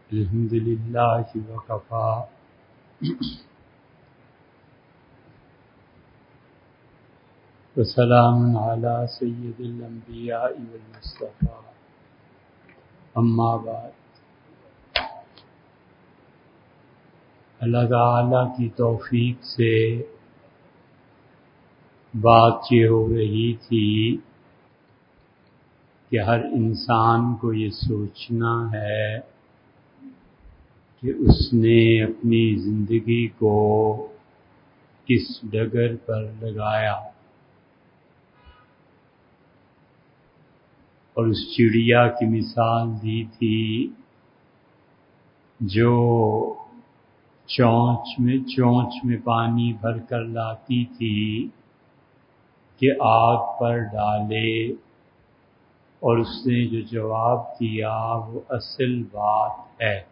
الحمد للہ وکفی وسلام علی سید الانبیاء والمصطفیٰ اما بعد۔ اللہ تعالی کی توفیق سے بات یہ ہو رہی تھی کہ ہر انسان کو یہ سوچنا ہے کہ اس نے اپنی زندگی کو کس ڈگر پر لگایا، اور اس چڑیا کی مثال دی تھی جو چونچ میں پانی بھر کر لاتی تھی کہ آگ پر ڈالے، اور اس نے جو جواب دیا وہ اصل بات ہے۔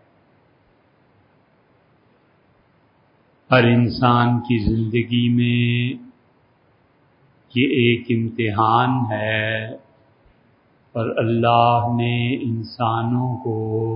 ہر انسان کی زندگی میں یہ ایک امتحان ہے، اور اللہ نے انسانوں کو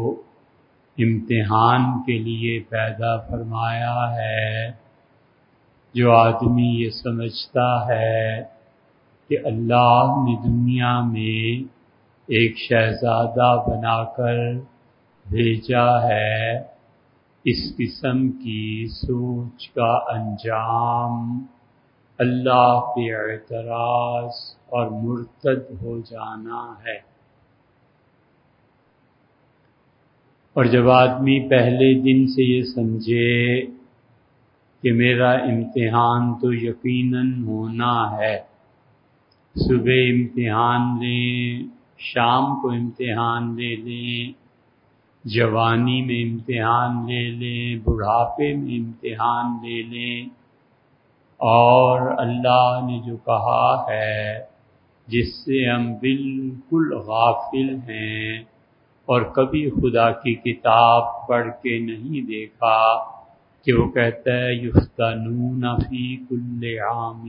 امتحان کے لیے پیدا فرمایا ہے۔ جو آدمی یہ سمجھتا ہے کہ اللہ نے دنیا میں ایک شہزادہ بنا کر بھیجا ہے، اس قسم کی سوچ کا انجام اللہ پہ اعتراض اور مرتد ہو جانا ہے۔ اور جب آدمی پہلے دن سے یہ سمجھے کہ میرا امتحان تو یقیناً ہونا ہے، صبح امتحان لیں، شام کو امتحان لے لیں، جوانی میں امتحان لے لیں، بڑھاپے میں امتحان لے لیں، اور اللہ نے جو کہا ہے جس سے ہم بالکل غافل ہیں اور کبھی خدا کی کتاب پڑھ کے نہیں دیکھا، کہ وہ کہتا ہے یفتنون فی کل عام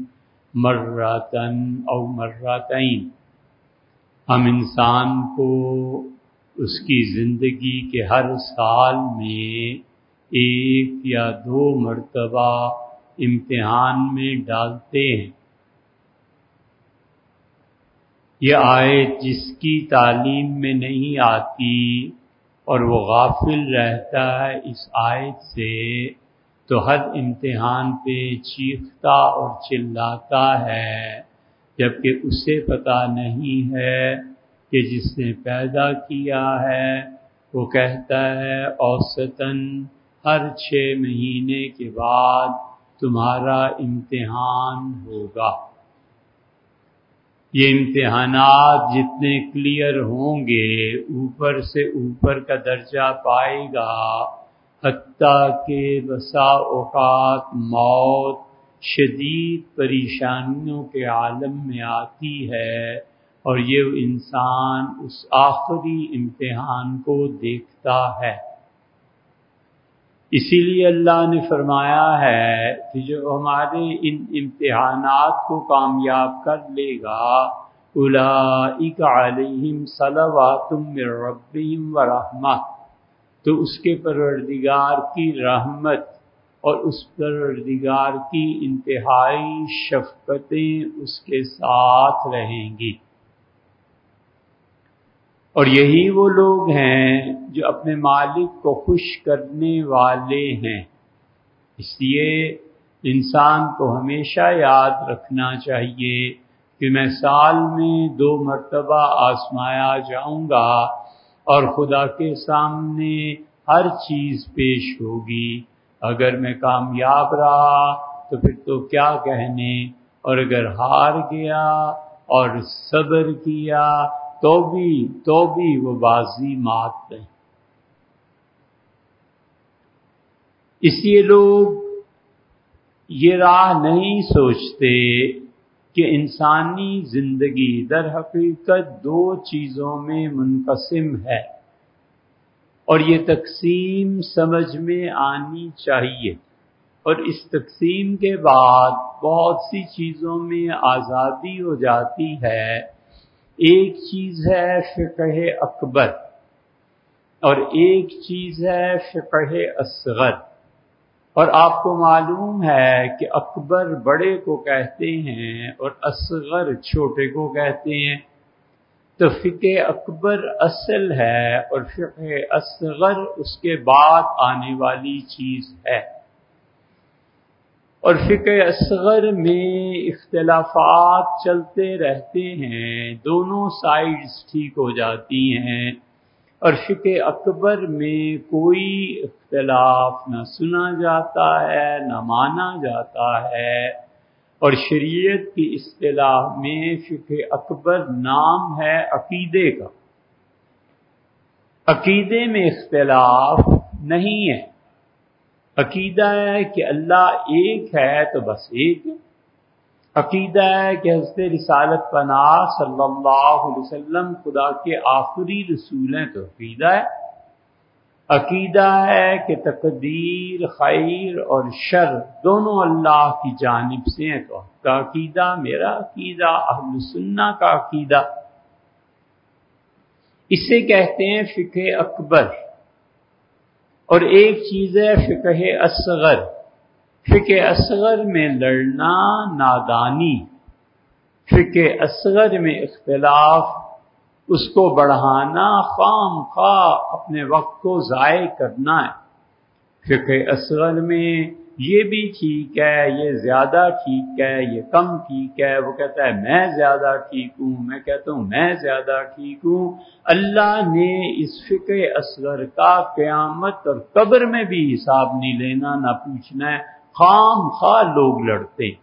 مرتن او مرتین۔ ہم انسان کو اس کی زندگی کے ہر سال میں ایک یا دو مرتبہ امتحان میں ڈالتے ہیں۔ یہ آیت جس کی تعلیم میں نہیں آتی اور وہ غافل رہتا ہے اس آیت سے، تو ہر امتحان پہ چیختا اور چلاتا ہے، جبکہ اسے پتہ نہیں ہے کہ جس نے پیدا کیا ہے وہ کہتا ہے اوسطاً ہر 6 مہینے کے بعد تمہارا امتحان ہوگا۔ یہ امتحانات جتنے کلیئر ہوں گے اوپر سے اوپر کا درجہ پائے گا، حتیٰ کہ بسا اوقات موت شدید پریشانیوں کے عالم میں آتی ہے، اور یہ انسان اس آخری امتحان کو دیکھتا ہے۔ اسی لیے اللہ نے فرمایا ہے کہ جو ہمارے ان امتحانات کو کامیاب کر لے گا، اولئک علیہم صلوات من ربہم ورحمہ، تو اس کے پروردگار کی رحمت اور اس پروردگار کی انتہائی شفقتیں اس کے ساتھ رہیں گی۔ اور یہی وہ لوگ ہیں جو اپنے مالک کو خوش کرنے والے ہیں۔ اس لیے انسان کو ہمیشہ یاد رکھنا چاہیے کہ میں سال میں 2 مرتبہ آزمایا جاؤں گا، اور خدا کے سامنے ہر چیز پیش ہوگی۔ اگر میں کامیاب رہا تو پھر تو کیا کہنے، اور اگر ہار گیا اور صبر کیا تو بھی وہ بازی مات ہے۔ اس لیے لوگ یہ راہ نہیں سوچتے کہ انسانی زندگی در حقیقت 2 چیزوں میں منقسم ہے، اور یہ تقسیم سمجھ میں آنی چاہیے، اور اس تقسیم کے بعد بہت سی چیزوں میں آزادی ہو جاتی ہے۔ ایک چیز ہے فقہ اکبر، اور ایک چیز ہے فقہ اصغر. اور آپ کو معلوم ہے کہ اکبر بڑے کو کہتے ہیں اور اصغر چھوٹے کو کہتے ہیں. تو فقہ اکبر اصل ہے اور فقہ اصغر اس کے بعد آنے والی چیز ہے. اور فقہ اصغر میں اختلافات چلتے رہتے ہیں، دونوں سائڈز ٹھیک ہو جاتی ہیں. اور فقہ اکبر میں کوئی اختلاف نہ سنا جاتا ہے نہ مانا جاتا ہے. اور شریعت کی اصطلاح میں فقہ اکبر نام ہے عقیدے کا. عقیدے میں اختلاف نہیں ہے. عقیدہ ہے کہ اللہ ایک ہے تو بس ایک ہے. عقیدہ ہے کہ حضرت رسالت پناہ صلی اللہ علیہ وسلم خدا کے آخری رسول ہیں تو عقیدہ ہے. عقیدہ ہے کہ تقدیر خیر اور شر دونوں اللہ کی جانب سے ہیں تو آپ کا عقیدہ، میرا عقیدہ، اہل سنہ کا عقیدہ. اسے کہتے ہیں فقہ اکبر. اور ایک چیز ہے فقہ اصغر. فقہ اصغر میں لڑنا نادانی، فقہ اصغر میں اختلاف اس کو بڑھانا خام خواہ اپنے وقت کو ضائع کرنا ہے. فقہ اصغر میں یہ بھی ٹھیک ہے، یہ زیادہ ٹھیک ہے، یہ کم ٹھیک ہے. وہ کہتا ہے میں زیادہ ٹھیک ہوں، میں کہتا ہوں میں زیادہ ٹھیک ہوں. اللہ نے اس فقہ اصغر کا قیامت اور قبر میں بھی حساب نہیں لینا نہ پوچھنا ہے. خام خواہ لوگ لڑتے ہیں.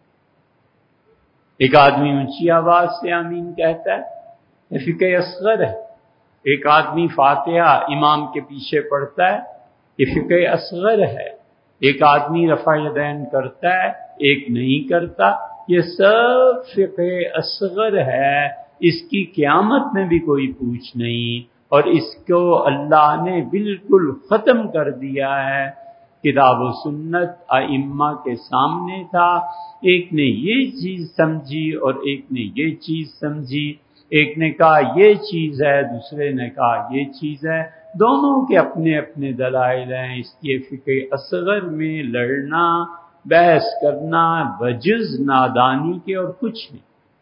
ایک آدمی اونچی آواز سے آمین کہتا ہے، یہ فقہ اصغر ہے. ایک آدمی فاتحہ امام کے پیچھے پڑھتا ہے، یہ فقہ اصغر ہے. ایک آدمی رفع یدین کرتا ہے، ایک نہیں کرتا، یہ سب فقہ اصغر ہے. اس کی قیامت میں بھی کوئی پوچھ نہیں، اور اس کو اللہ نے بالکل ختم کر دیا ہے. کتاب و سنت ائمہ کے سامنے تھا، ایک نے یہ چیز سمجھی اور ایک نے یہ چیز سمجھی. ایک نے کہا یہ چیز ہے، دوسرے نے کہا یہ چیز ہے. دونوں کے اپنے اپنے دلائل ہیں. اس لیے فقہ اصغر میں لڑنا بحث کرنا بجز نادانی کے اور کچھ نہیں.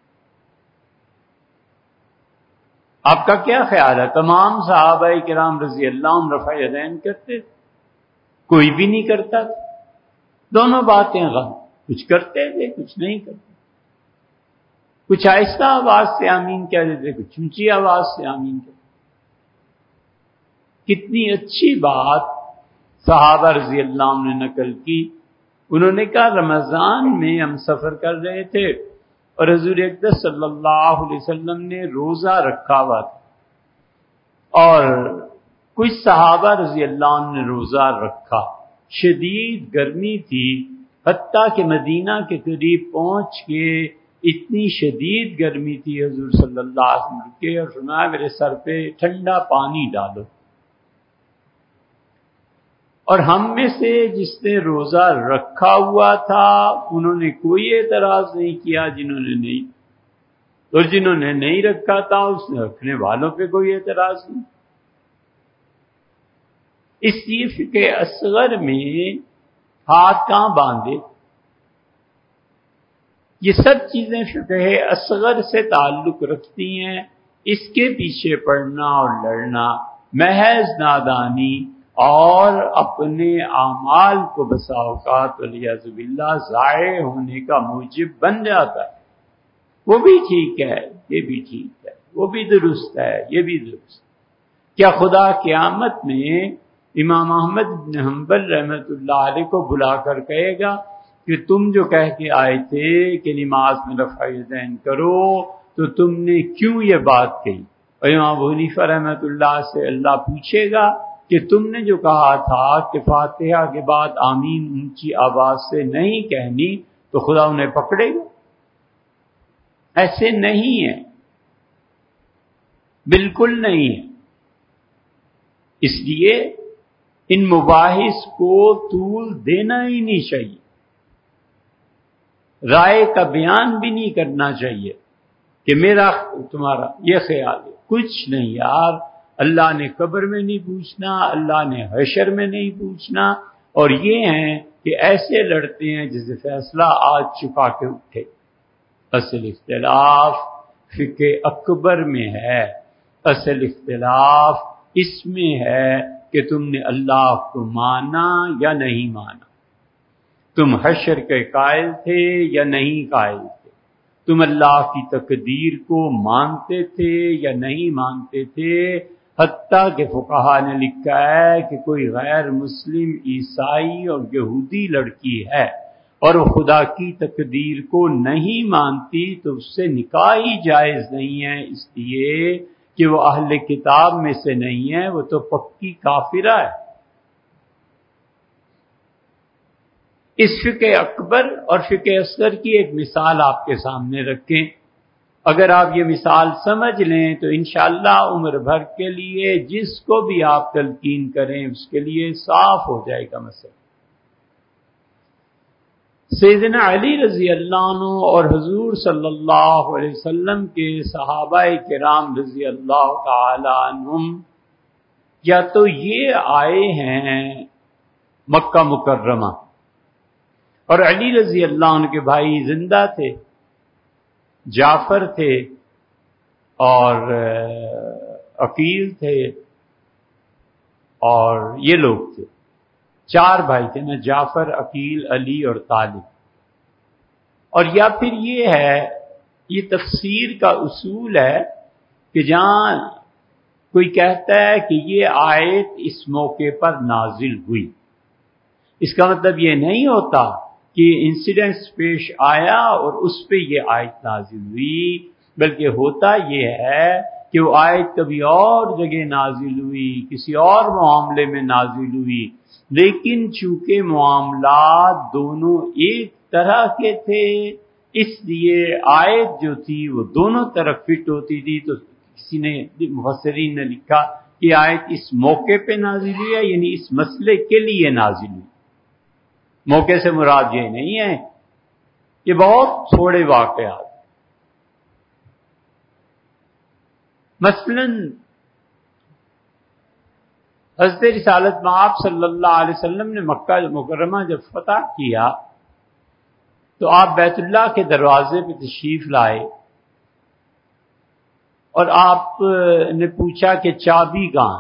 آپ کا کیا خیال ہے؟ تمام صحابہ کرام رضی اللہ عنہ رفع یدین کرتے تھے؟ کوئی بھی نہیں کرتا تھا. دونوں باتیں غلط، کچھ کرتے تھے کچھ نہیں کرتے. کچھ آہستہ آواز سے آمین کہہ دیتے، کچھ اونچی آواز سے آمین کہتے. کتنی اچھی بات صحابہ رضی اللہ عنہ نے نقل کی. انہوں نے کہا رمضان میں ہم سفر کر رہے تھے اور حضور اقدس صلی اللہ علیہ وسلم نے روزہ رکھا ہوا تھا، اور کچھ صحابہ رضی اللہ عنہ نے روزہ رکھا. شدید گرمی تھی، حتیٰ کہ مدینہ کے قریب پہنچ کے اتنی شدید گرمی تھی، حضور صلی اللہ علیہ وسلم رکے اور فرمایا میرے سر پہ ٹھنڈا پانی ڈالو. اور ہم میں سے جس نے روزہ رکھا ہوا تھا انہوں نے کوئی اعتراض نہیں کیا، جنہوں نے نہیں، اور جنہوں نے نہیں رکھا تھا اس نے رکھنے والوں پہ کوئی اعتراض نہیں. اس لیے فقہ اصغر میں ہاتھ کہاں باندھے. یہ سب چیزیں فقہ اصغر سے تعلق رکھتی ہیں. اس کے پیچھے پڑنا اور لڑنا محض نادانی اور اپنے اعمال کو بسا اوقات والعیاذ باللہ ضائع ہونے کا موجب بن جاتا ہے. وہ بھی ٹھیک ہے، یہ بھی ٹھیک ہے، وہ بھی درست ہے، یہ بھی درست. کیا خدا قیامت میں امام احمد بن حنبل رحمۃ اللہ علیہ کو بلا کر کہے گا کہ تم جو کہہ کے آئے تھے کہ نماز میں رفع یدین کرو تو تم نے کیوں یہ بات کہی؟ اور امام ابو حنیفہ رحمۃ اللہ سے اللہ پوچھے گا کہ تم نے جو کہا تھا کہ فاتحہ کے بعد آمین اونچی آواز سے نہیں کہنی، تو خدا انہیں پکڑے گا؟ ایسے نہیں ہے، بالکل نہیں ہے. اس لیے ان مباحث کو طول دینا ہی نہیں چاہیے، رائے کا بیان بھی نہیں کرنا چاہیے کہ میرا تمہارا یہ خیال ہے. کچھ نہیں یار، اللہ نے قبر میں نہیں پوچھنا، اللہ نے حشر میں نہیں پوچھنا، اور یہ ہیں کہ ایسے لڑتے ہیں جسے فیصلہ آج چکا کے اٹھے۔ اصل اختلاف فقہ اکبر میں ہے، اصل اختلاف اس میں ہے کہ تم نے اللہ کو مانا یا نہیں مانا، تم حشر کے قائل تھے یا نہیں قائل تھے، تم اللہ کی تقدیر کو مانتے تھے یا نہیں مانتے تھے۔ حتیٰ کہ فقہا نے لکھا ہے کہ کوئی غیر مسلم عیسائی اور یہودی لڑکی ہے اور وہ خدا کی تقدیر کو نہیں مانتی تو اس سے نکاح ہی جائز نہیں ہے، اس لیے کہ وہ اہل کتاب میں سے نہیں ہے، وہ تو پکی کافرہ ہے۔ اس فقہ اکبر اور فقہ اصغر کی ایک مثال آپ کے سامنے رکھیں، اگر آپ یہ مثال سمجھ لیں تو انشاءاللہ عمر بھر کے لیے جس کو بھی آپ تلقین کریں اس کے لیے صاف ہو جائے گا مسئلہ۔ سیدنا علی رضی اللہ عنہ اور حضور صلی اللہ علیہ وسلم کے صحابہ کرام رضی اللہ تعالی عنہم یا تو یہ آئے ہیں مکہ مکرمہ، اور علی رضی اللہ عنہ کے بھائی زندہ تھے، جعفر تھے اور عقیل تھے اور یہ لوگ تھے، 4 بھائی تھے نا، جعفر، عقیل، علی اور طالب۔ اور یا پھر یہ ہے، یہ تفسیر کا اصول ہے کہ جہاں کوئی کہتا ہے کہ یہ آیت اس موقع پر نازل ہوئی، اس کا مطلب یہ نہیں ہوتا کہ انسیڈنٹس پیش آیا اور اس پہ یہ آیت نازل ہوئی، بلکہ ہوتا یہ ہے کہ وہ آیت کبھی اور جگہ نازل ہوئی، کسی اور معاملے میں نازل ہوئی، لیکن چونکہ معاملات دونوں ایک طرح کے تھے اس لیے آیت جو تھی وہ دونوں طرف فٹ ہوتی تھی۔ تو کسی نے مفسرین نے لکھا کہ آیت اس موقع پہ نازل ہوئی ہے، یعنی اس مسئلے کے لیے نازل ہوئی۔ موقع سے مراد یہ نہیں ہے، یہ بہت تھوڑے واقعات۔ مثلا حضرت رسالت مآب صلی اللہ علیہ وسلم نے مکہ مکرمہ جب فتح کیا تو آپ بیت اللہ کے دروازے پہ تشریف لائے اور آپ نے پوچھا کہ چابی کہاں؟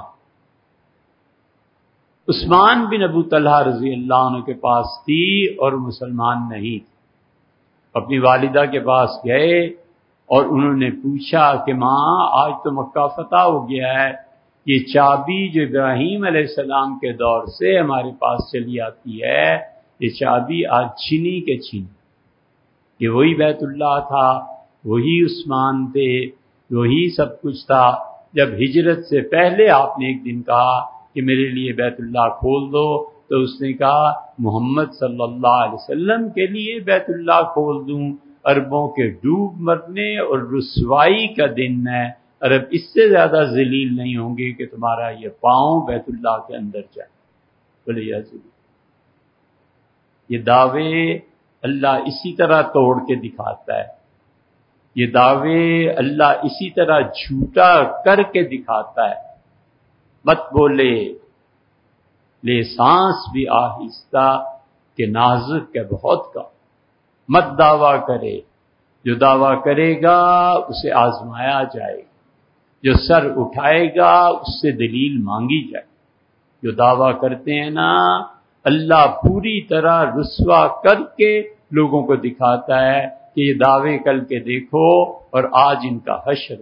عثمان بن ابو طلحہ رضی اللہ عنہ کے پاس تھی اور مسلمان نہیں تھی۔ اپنی والدہ کے پاس گئے اور انہوں نے پوچھا کہ ماں آج تو مکہ فتح ہو گیا ہے، یہ چابی جو ابراہیم علیہ السلام کے دور سے ہمارے پاس چلی آتی ہے، یہ چابی آج چھینی کے چھین، کہ وہی بیت اللہ تھا، وہی عثمان تھے، وہی سب کچھ تھا۔ جب ہجرت سے پہلے آپ نے ایک دن کہا کہ میرے لیے بیت اللہ کھول دو، تو اس نے کہا محمد صلی اللہ علیہ وسلم کے لیے بیت اللہ کھول دوں؟ عربوں کے ڈوب مرنے اور رسوائی کا دن ہے، عرب اس سے زیادہ ذلیل نہیں ہوں گے کہ تمہارا یہ پاؤں بیت اللہ کے اندر جائے۔ بولے یا ذلیل، یہ دعوے اللہ اسی طرح توڑ کے دکھاتا ہے، یہ دعوے اللہ اسی طرح جھوٹا کر کے دکھاتا ہے۔ مت بولے لے سانس بھی آہستہ کہ نازک ہے بہت کا، مت دعویٰ کرے، جو دعویٰ کرے گا اسے آزمایا جائے گا، جو سر اٹھائے گا اس سے دلیل مانگی جائے۔ جو دعویٰ کرتے ہیں نا، اللہ پوری طرح رسوا کر کے لوگوں کو دکھاتا ہے کہ یہ دعوے کل کے دیکھو اور آج ان کا حشر۔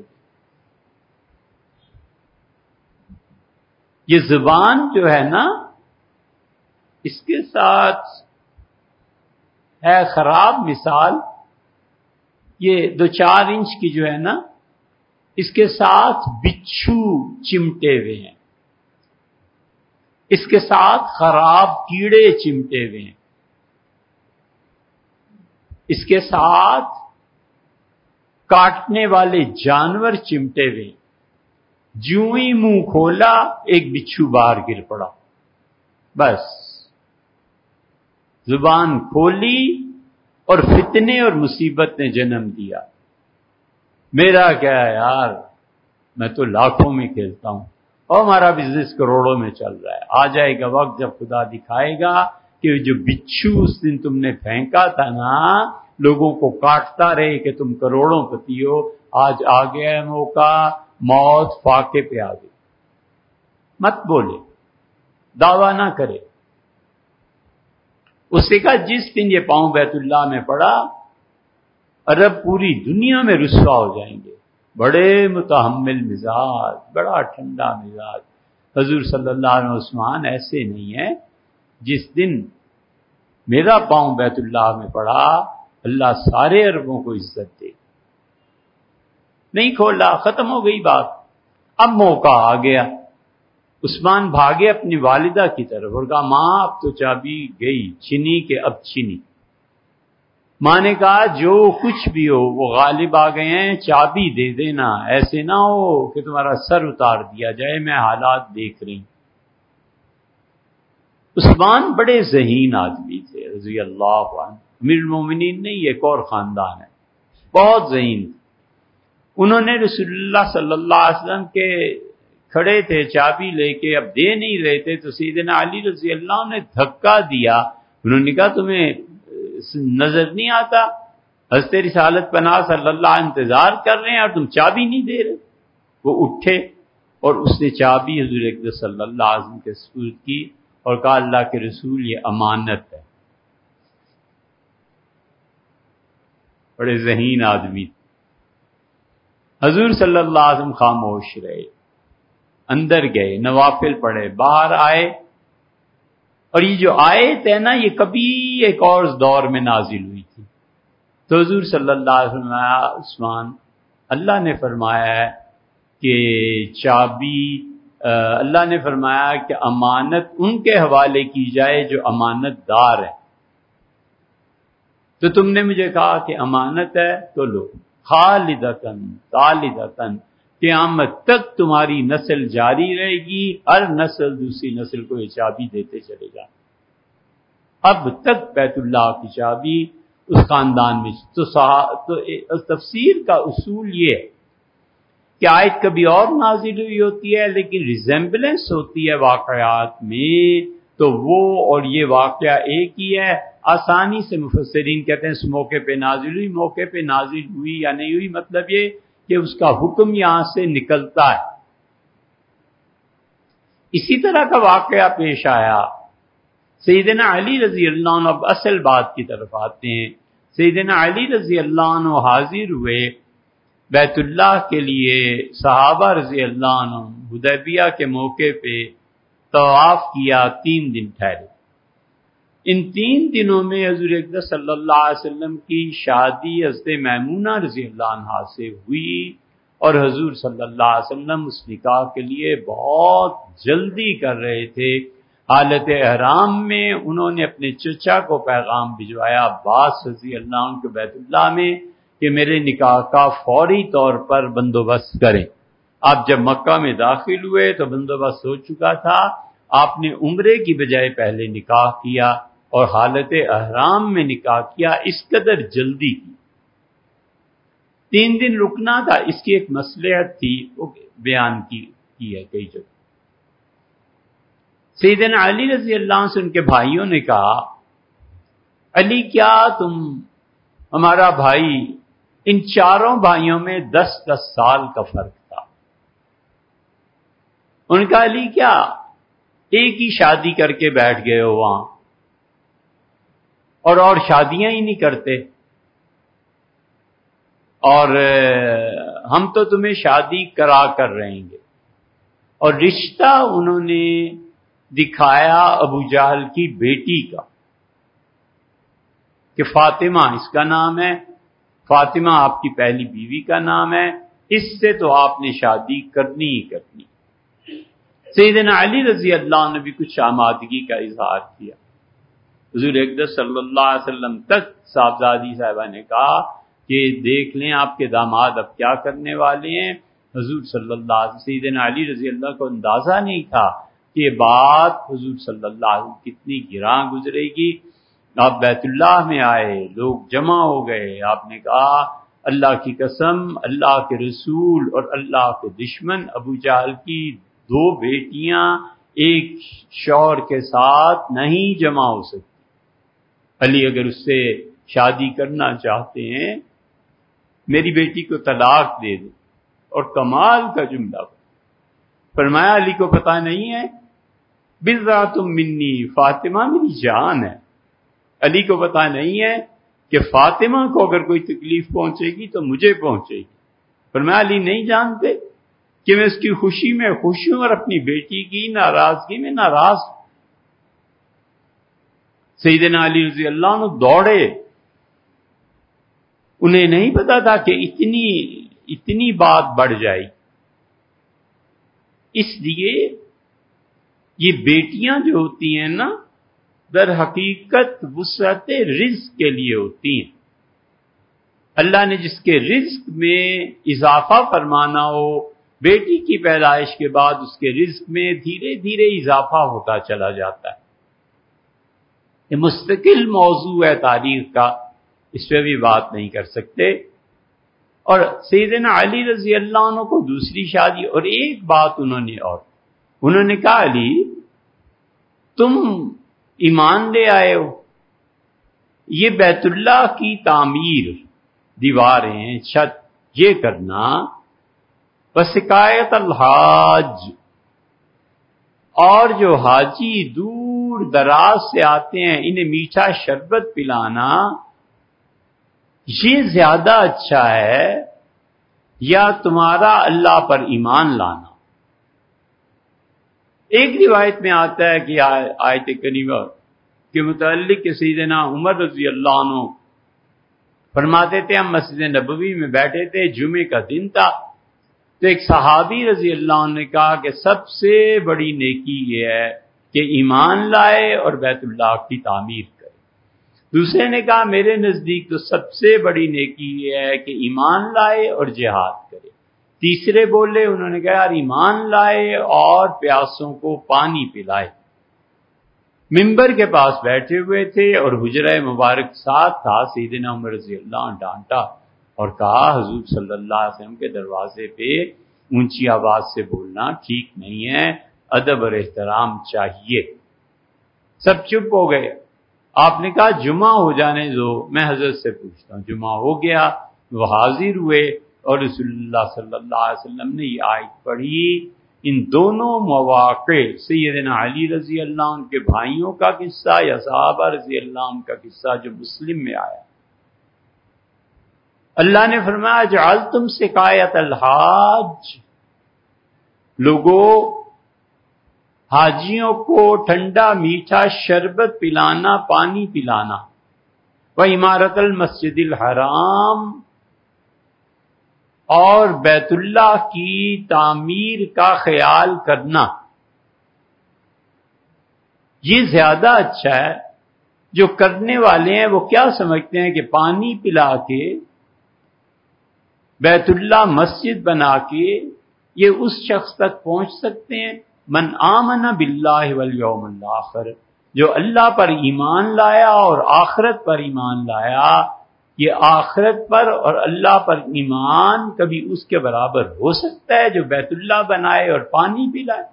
یہ زبان جو ہے نا، اس کے ساتھ ہے خراب مثال، یہ 2-4 انچ کی جو ہے نا، اس کے ساتھ بچھو چمٹے ہوئے ہیں، اس کے ساتھ خراب کیڑے چمٹے ہوئے ہیں، اس کے ساتھ کاٹنے والے جانور چمٹے ہوئے ہیں۔ جوں ہی منہ کھولا ایک بچھو باہر گر پڑا، بس زبان کھولی اور فتنے اور مصیبت نے جنم دیا۔ میرا کیا ہے یار، میں تو لاکھوں میں کھیلتا ہوں، اور ہمارا بزنس کروڑوں میں چل رہا ہے. آ جائے گا وقت جب خدا دکھائے گا کہ جو بچھو اس دن تم نے پھینکا تھا نا، لوگوں کو کاٹتا رہے کہ تم کروڑوں پتی ہو، آج آ گیا ہے موقع، موت فاقے پہ آ گئی. مت بولے، دعویٰ نہ کرے. اس سے کہا جس دن یہ پاؤں بیت اللہ میں پڑا، عرب پوری دنیا میں رسوا ہو جائیں گے. بڑے متحمل مزاج، بڑا ٹھنڈا مزاج. حضور صلی اللہ علیہ وسلم ایسے نہیں ہے. جس دن میرا پاؤں بیت اللہ میں پڑا، اللہ سارے عربوں کو عزت دے. نہیں کھولا، ختم ہو گئی بات. اب موقع آ گیا. عثمان بھاگے اپنی والدہ کی طرف اور کہا ماں اب تو چابی گئی، چھنی کہ اب چھنی. ماں نے کہا جو کچھ بھی ہو وہ غالب آ گئے ہیں، چابی دے دینا، ایسے نہ ہو کہ تمہارا سر اتار دیا جائے، میں حالات دیکھ رہی. عثمان بڑے ذہین آدمی تھے رضی اللہ عنہ. امیر المومنین نہیں، ایک اور خاندان ہے، بہت ذہین. انہوں نے رسول اللہ صلی اللہ علیہ وسلم کے کھڑے تھے چابی لے کے، اب دے نہیں رہے تھے تو سیدنا علی رضی اللہ عنہ نے دھکا دیا. انہوں نے کہا تمہیں نظر نہیں آتا حضرت رسالت پناہ صلی اللہ انتظار کر رہے ہیں اور تم چابی نہیں دے رہے. وہ اٹھے اور اس نے چابی حضور اقدس صلی اللہ علیہ وسلم کے سپرد کی اور کہا اللہ کے رسول یہ امانت ہے. بڑے ذہین آدمی. حضور صلی اللہ علیہ وسلم خاموش رہے، اندر گئے، نوافل پڑھے، باہر آئے. اور یہ جو آیت ہے نا، یہ کبھی ایک اور دور میں نازل ہوئی تھی. تو حضور صلی اللہ علیہ وسلم عثمان، اللہ نے فرمایا ہے کہ چابی، اللہ نے فرمایا کہ امانت ان کے حوالے کی جائے جو امانت دار ہے. تو تم نے مجھے کہا کہ امانت ہے تو لو، خالدتن خالدتن، قیامت تک تمہاری نسل جاری رہے گی، ہر نسل دوسری نسل کو یہ چابی دیتے چلے جا. اب تک بیت اللہ کی چابی اس خاندان میں. تو تفسیر کا اصول یہ ہے کہ آیت کبھی اور نازل ہوئی ہوتی ہے لیکن ریزمبلنس ہوتی ہے واقعات میں، تو وہ اور یہ واقعہ ایک ہی ہے. آسانی سے مفسرین کہتے ہیں اس موقع پہ نازل ہوئی، موقع پہ نازل ہوئی یا نہیں ہوئی، مطلب یہ کہ اس کا حکم یہاں سے نکلتا ہے. اسی طرح کا واقعہ پیش آیا سیدنا علی رضی اللہ عنہ. اب اصل بات کی طرف آتے ہیں. سیدنا علی رضی اللہ عنہ حاضر ہوئے بیت اللہ کے لیے. صحابہ رضی اللہ عنہ حدیبیہ کے موقع پہ طواف کیا، 3 دن ٹھہرے. ان 3 دنوں میں حضور اقدس صلی اللہ علیہ وسلم کی شادی حضرت میمونہ رضی اللہ عنہا سے ہوئی اور حضور صلی اللہ علیہ وسلم اس نکاح کے لیے بہت جلدی کر رہے تھے. حالت احرام میں انہوں نے اپنے چچا کو پیغام بھجوایا عباس رضی اللہ عنہ کے بیت اللہ میں کہ میرے نکاح کا فوری طور پر بندوبست کریں. آپ جب مکہ میں داخل ہوئے تو بندوبست ہو چکا تھا. آپ نے عمرے کی بجائے پہلے نکاح کیا اور حالت احرام میں نکاح کیا. اس قدر جلدی کی. 3 دن رکنا تھا، اس کی ایک مصلحت تھی، وہ بیان کی ہے کئی جگہ. سیدنا علی رضی اللہ عنہ سے ان کے بھائیوں نے کہا علی کیا تم ہمارا بھائی؟ ان 4 بھائیوں میں 10 سال کا فرق تھا. ان کا علی کیا ایک ہی شادی کر کے بیٹھ گئے ہو وہاں اور شادیاں ہی نہیں کرتے، اور ہم تو تمہیں شادی کرا کر رہیں گے. اور رشتہ انہوں نے دکھایا ابو جہل کی بیٹی کا کہ فاطمہ اس کا نام ہے، فاطمہ آپ کی پہلی بیوی کا نام ہے، اس سے تو آپ نے شادی کرنی ہی کرنی. سیدنا علی رضی اللہ عنہ نے بھی کچھ آمادگی کا اظہار کیا. حضور اقدس صلی اللہ علیہ وسلم تک صاحبزادی صاحبہ نے کہا کہ دیکھ لیں آپ کے داماد اب کیا کرنے والے ہیں. حضور صلی اللہ علیہ وسلم سیدنا علی رضی اللہ کو اندازہ نہیں تھا کہ یہ بات حضور صلی اللہ علیہ وسلم کتنی گراں گزرے گی. آپ بیت اللہ میں آئے، لوگ جمع ہو گئے. آپ نے کہا اللہ کی قسم، اللہ کے رسول اور اللہ کے دشمن ابو جہل کی دو بیٹیاں ایک شوہر کے ساتھ نہیں جمع ہو سکتی. علی اگر اس سے شادی کرنا چاہتے ہیں میری بیٹی کو طلاق دے دو. اور کمال کا جملہ فرمایا علی کو پتہ نہیں ہے بضعۃ منی، فاطمہ میری جان ہے. علی کو پتہ نہیں ہے کہ فاطمہ کو اگر کوئی تکلیف پہنچے گی تو مجھے پہنچے گی. فرمایا علی نہیں جانتے کہ میں اس کی خوشی میں خوش ہوں اور اپنی بیٹی کی ناراضگی میں ناراض ہوں. سیدنا علی رضی اللہ عنہ دوڑے. انہیں نہیں پتا تھا کہ اتنی بات بڑھ جائے. اس لیے یہ بیٹیاں جو ہوتی ہیں نا در حقیقت وسعت رزق کے لیے ہوتی ہیں. اللہ نے جس کے رزق میں اضافہ فرمانا ہو، بیٹی کی پیدائش کے بعد اس کے رزق میں دھیرے دھیرے اضافہ ہوتا چلا جاتا ہے. یہ مستقل موضوع ہے تاریخ کا، اس پہ بھی بات نہیں کر سکتے. اور سیدنا علی رضی اللہ عنہ کو دوسری شادی. اور ایک بات انہوں نے کہا علی تم ایمان لے آئے ہو، یہ بیت اللہ کی تعمیر، دیواریں، چھت، یہ کرنا، وسقایت الحاج، اور جو حاجی دور دراز سے آتے ہیں انہیں میٹھا شربت پلانا، یہ زیادہ اچھا ہے یا تمہارا اللہ پر ایمان لانا؟ ایک روایت میں آتا ہے کہ آیت کریمہ کے متعلق کہ سیدنا عمر رضی اللہ عنہ فرماتے تھے ہم مسجد نبوی میں بیٹھے تھے، جمعے کا دن تھا، تو ایک صحابی رضی اللہ عنہ نے کہا کہ سب سے بڑی نیکی یہ ہے کہ ایمان لائے اور بیت اللہ کی تعمیر کرے. دوسرے نے کہا میرے نزدیک تو سب سے بڑی نیکی یہ ہے کہ ایمان لائے اور جہاد کرے. تیسرے بولے، انہوں نے کہا یار ایمان لائے اور پیاسوں کو پانی پلائے. منبر کے پاس بیٹھے ہوئے تھے اور حجرہ مبارک ساتھ تھا. سیدنا عمر رضی اللہ عنہ ڈانٹا اور کہا حضور صلی اللہ علیہ وسلم کے دروازے پہ اونچی آواز سے بولنا ٹھیک نہیں ہے، ادب اور احترام چاہیے. سب چپ ہو گئے. آپ نے کہا جمعہ ہو جانے دو، میں حضرت سے پوچھتا ہوں. جمعہ ہو گیا، وہ حاضر ہوئے اور رسول اللہ صلی اللہ علیہ وسلم نے یہ آیت پڑھی. ان دونوں مواقع سیدنا علی رضی اللہ عنہ کے بھائیوں کا قصہ یا صحابہ رضی اللہ عنہ کا قصہ جو مسلم میں آیا. اللہ نے فرمایا جعلتم سقایت الحاج، لوگوں حاجیوں کو ٹھنڈا میٹھا شربت پلانا، پانی پلانا، وعمارت المسجد الحرام، اور بیت اللہ کی تعمیر کا خیال کرنا، یہ زیادہ اچھا ہے. جو کرنے والے ہیں وہ کیا سمجھتے ہیں کہ پانی پلا کے بیت اللہ مسجد بنا کے یہ اس شخص تک پہنچ سکتے ہیں. من آمن باللہ والیوم الآخر، جو اللہ پر ایمان لایا اور آخرت پر ایمان لایا. یہ آخرت پر اور اللہ پر ایمان کبھی اس کے برابر ہو سکتا ہے جو بیت اللہ بنائے اور پانی پلائے؟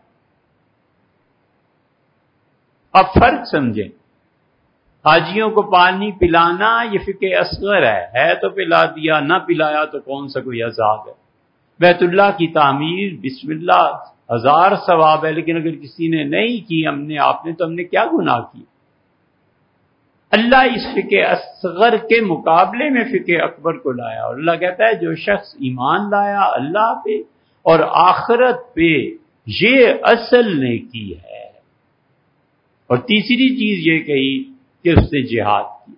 اب فرق سمجھیں. حاجیوں کو پانی پلانا یہ فقہ اصغر ہے تو پلا دیا، نہ پلایا تو کون سا کوئی عذاب ہے. بیت اللہ کی تعمیر بسم اللہ 1000 ثواب ہے، لیکن اگر کسی نے نہیں کی آپ نے تو ہم نے کیا گناہ کی؟ اللہ اس فقہ اصغر کے مقابلے میں فقہ اکبر کو لایا، اور اللہ کہتا ہے جو شخص ایمان لایا اللہ پہ اور آخرت پہ، یہ اصل نیکی ہے. اور تیسری چیز یہ کہی کہ اس نے جہاد کی،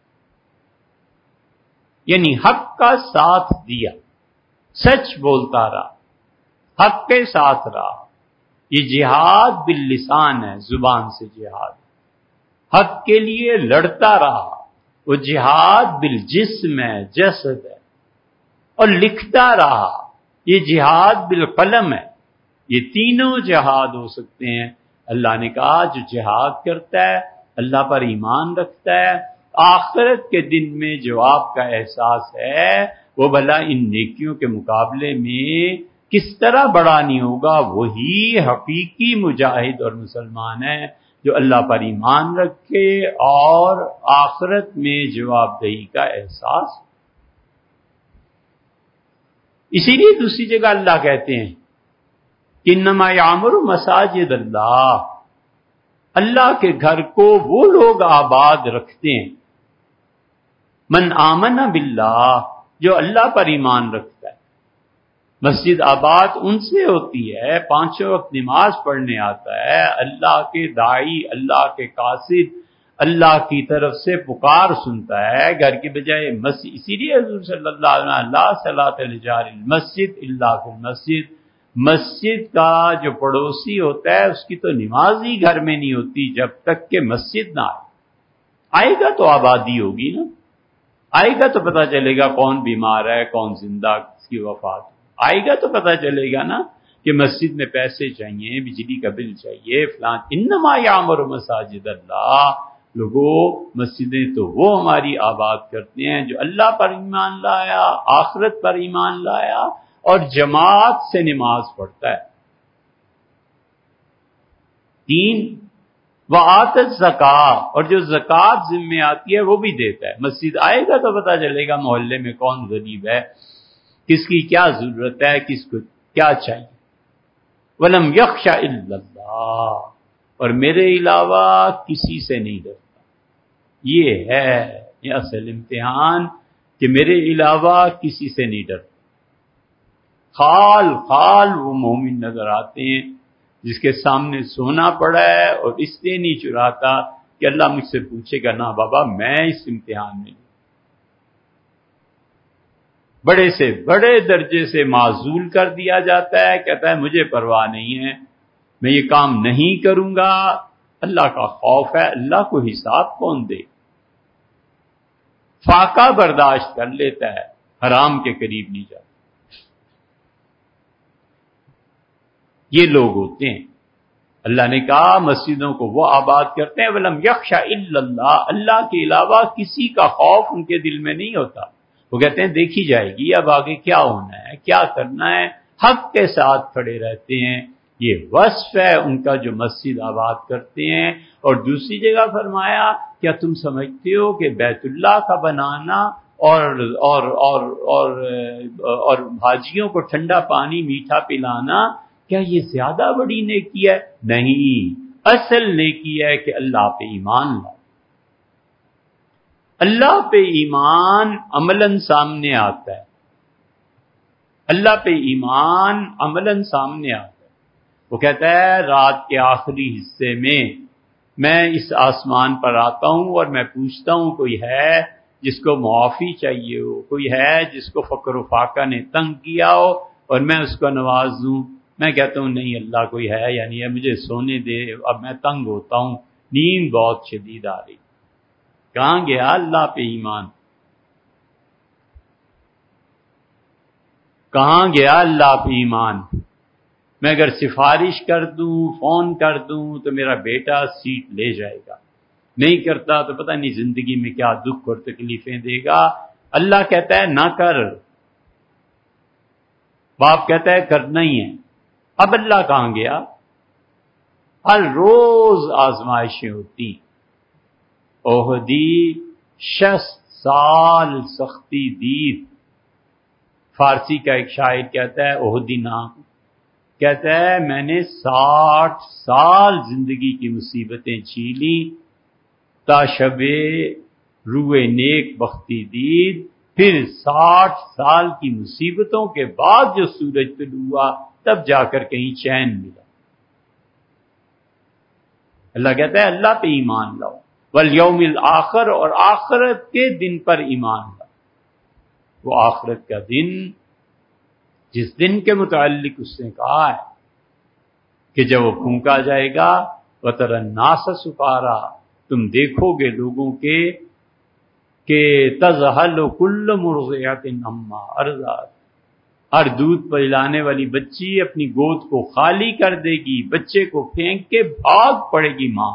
یعنی حق کا ساتھ دیا، سچ بولتا رہا، حق کے ساتھ رہا. یہ جہاد باللسان ہے، زبان سے جہاد، حق کے لیے لڑتا رہا. وہ جہاد بالجسم ہے، جسد ہے، اور لکھتا رہا. یہ جہاد بالقلم ہے. یہ تینوں جہاد ہو سکتے ہیں. اللہ نے کہا جو جہاد کرتا ہے، اللہ پر ایمان رکھتا ہے، آخرت کے دن میں جو آپ کا احساس ہے وہ بھلا ان نیکیوں کے مقابلے میں کس طرح بڑا نہیں ہوگا؟ وہی حقیقی مجاہد اور مسلمان ہے جو اللہ پر ایمان رکھے اور آخرت میں جواب دہی کا احساس۔ اسی لیے دوسری جگہ اللہ کہتے ہیں کہ انما یعمر مساجد اللہ، اللہ کے گھر کو وہ لوگ آباد رکھتے ہیں، من آمن باللہ، جو اللہ پر ایمان رکھتا ہے۔ مسجد آباد ان سے ہوتی ہے، پانچوں وقت نماز پڑھنے آتا ہے، اللہ کے داعی، اللہ کے قاصد، اللہ کی طرف سے پکار سنتا ہے، گھر کی بجائے مسجد۔ اسی لیے حضور صلی اللہ علیہ وسلم لا صلاۃ لجار المسجد الا فی المسجد، مسجد کا جو پڑوسی ہوتا ہے اس کی تو نماز ہی گھر میں نہیں ہوتی جب تک کہ مسجد نہ آئے گا تو آبادی ہوگی نا، آئے گا تو پتہ چلے گا کون بیمار ہے، کون زندہ، کس کی وفات، آئے گا تو پتہ چلے گا نا کہ مسجد میں پیسے چاہیے، بجلی کا بل چاہیے، فلان۔ انما یعمر مساجد اللہ، لوگوں مسجدیں تو وہ ہماری آباد کرتے ہیں جو اللہ پر ایمان لایا، آخرت پر ایمان لایا اور جماعت سے نماز پڑھتا ہے۔ 3 وآت الزکاۃ، اور جو زکوٰۃ ذمہ آتی ہے وہ بھی دیتا ہے۔ مسجد آئے گا تو پتہ چلے گا محلے میں کون غریب ہے، کس کی کیا ضرورت ہے، کس کو کیا چاہیے۔ وَلَمْ يَخْشَ إِلَّا اللَّهُ، اور میرے علاوہ کسی سے نہیں ڈرتا۔ یہ ہے یہ اصل امتحان کہ میرے علاوہ کسی سے نہیں ڈرتا۔ خال وہ مومن نظر آتے ہیں جس کے سامنے سونا پڑا ہے اور اس لیے نہیں چراتا کہ اللہ مجھ سے پوچھے گا نا بابا میں اس امتحان میں، بڑے سے بڑے درجے سے معزول کر دیا جاتا ہے، کہتا ہے مجھے پرواہ نہیں ہے، میں یہ کام نہیں کروں گا، اللہ کا خوف ہے، اللہ کو حساب کون دے، فاقہ برداشت کر لیتا ہے، حرام کے قریب نہیں جاتا۔ یہ لوگ ہوتے ہیں، اللہ نے کہا مسجدوں کو وہ آباد کرتے ہیں، وَلَمْ يَخْشَ إِلَّا اللَّهُ، اللہ کے علاوہ کسی کا خوف ان کے دل میں نہیں ہوتا۔ وہ کہتے ہیں دیکھی جائے گی اب آگے کیا ہونا ہے، کیا کرنا ہے، حق کے ساتھ کھڑے رہتے ہیں۔ یہ وصف ہے ان کا جو مسجد آباد کرتے ہیں۔ اور دوسری جگہ فرمایا کیا تم سمجھتے ہو کہ بیت اللہ کا بنانا اور بھاجیوں کو ٹھنڈا پانی میٹھا پلانا کیا یہ زیادہ بڑی نیکی ہے؟ نہیں، اصل نیکی ہے کہ اللہ پہ ایمان لاؤ۔ اللہ پہ ایمان عملاً سامنے آتا ہے، اللہ پہ ایمان عملاً سامنے آتا ہے۔ وہ کہتا ہے رات کے آخری حصے میں اس آسمان پر آتا ہوں اور میں پوچھتا ہوں کوئی ہے جس کو معافی چاہیے ہو، کوئی ہے جس کو فقر و فاقہ نے تنگ کیا ہو اور میں اس کو نواز دوں۔ میں کہتا ہوں نہیں اللہ کوئی ہے یا نہیں ہے، مجھے سونے دے، اب میں تنگ ہوتا ہوں، نیند بہت شدید آ رہی۔ کہاں گیا اللہ پہ ایمان؟ کہاں گیا اللہ پہ ایمان؟ میں اگر سفارش کر دوں، فون کر دوں تو میرا بیٹا سیٹ لے جائے گا، نہیں کرتا تو پتہ نہیں زندگی میں کیا دکھ اور تکلیفیں دے گا۔ اللہ کہتا ہے نہ کر، باپ کہتا ہے کرنا ہی ہے۔ اب اللہ کہاں گیا؟ ہر روز آزمائشیں ہوتی، اوہدی 60 سال سختی دید۔ فارسی کا ایک شاعر کہتا ہے اوہدی نام، کہتا ہے میں نے 60 سال زندگی کی مصیبتیں جھیلی تا شب روئے نیک بختی دید، پھر 60 سال کی مصیبتوں کے بعد جو سورج طلوع ہوا تب جا کر کہیں چین ملا۔ اللہ کہتا ہے اللہ پہ ایمان لاؤ، والیوم الآخر، اور آخرت کے دن پر ایمان لاؤ۔ وہ آخرت کا دن جس دن کے متعلق اس نے کہا ہے کہ جب وہ پھونکا جائے گا وَتَرَى النَّاسَ سُکَارَىٰ، تم دیکھو گے لوگوں کے کہ تَذْهَلُ كُلُّ مُرْضِعَةٍ عَمَّا أَرْضَعَتْ، ہر دودھ پلانے والی بچی اپنی گود کو خالی کر دے گی، بچے کو پھینک کے بھاگ پڑے گی ماں۔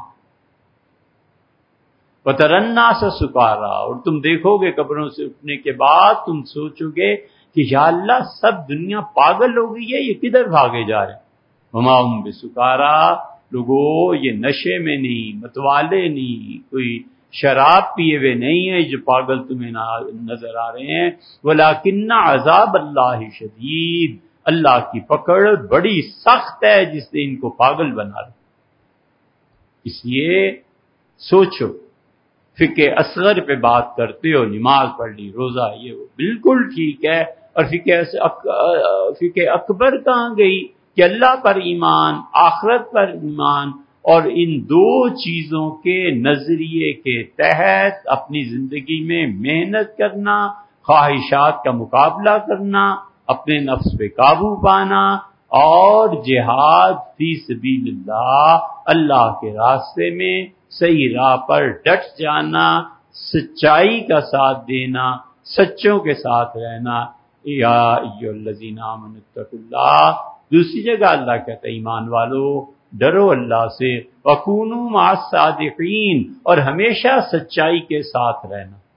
وَتَرَى النَّاسَ سُکَارَىٰ، اور تم دیکھو گے قبروں سے اٹھنے کے بعد تم سوچو گے کہ یا اللہ سب دنیا پاگل ہو گئی ہے، یہ کدھر بھاگے جا رہے ہیں؟ وما ہم بسکارا، لوگو یہ نشے میں نہیں، متوالے نہیں، کوئی شراب پیے ہوئے نہیں ہیں جو پاگل تمہیں نظر آ رہے ہیں، ولیکن عذاب اللہ شدید، اللہ کی پکڑ بڑی سخت ہے جس نے ان کو پاگل بنا رہا۔ اس لیے سوچو، فقہ اصغر پہ بات کرتے ہو، نماز پڑھ لی، روزہ یہ وہ بالکل ٹھیک ہے، اور فقہ اکبر کہاں گئی کہ اللہ پر ایمان، آخرت پر ایمان، اور ان دو چیزوں کے نظریے کے تحت اپنی زندگی میں محنت کرنا، خواہشات کا مقابلہ کرنا، اپنے نفس پہ قابو پانا، اور جہاد فی سبیل اللہ، اللہ کے راستے میں صحیح راہ پر ڈٹ جانا، سچائی کا ساتھ دینا، سچوں کے ساتھ رہنا۔ یا ایھا الذین آمنوا اتقوا اللہ، دوسری جگہ اللہ کہتا ہے ایمان والو ڈرو اللہ سے، وکونوا مع الصادقین، اور ہمیشہ سچائی کے ساتھ رہنا۔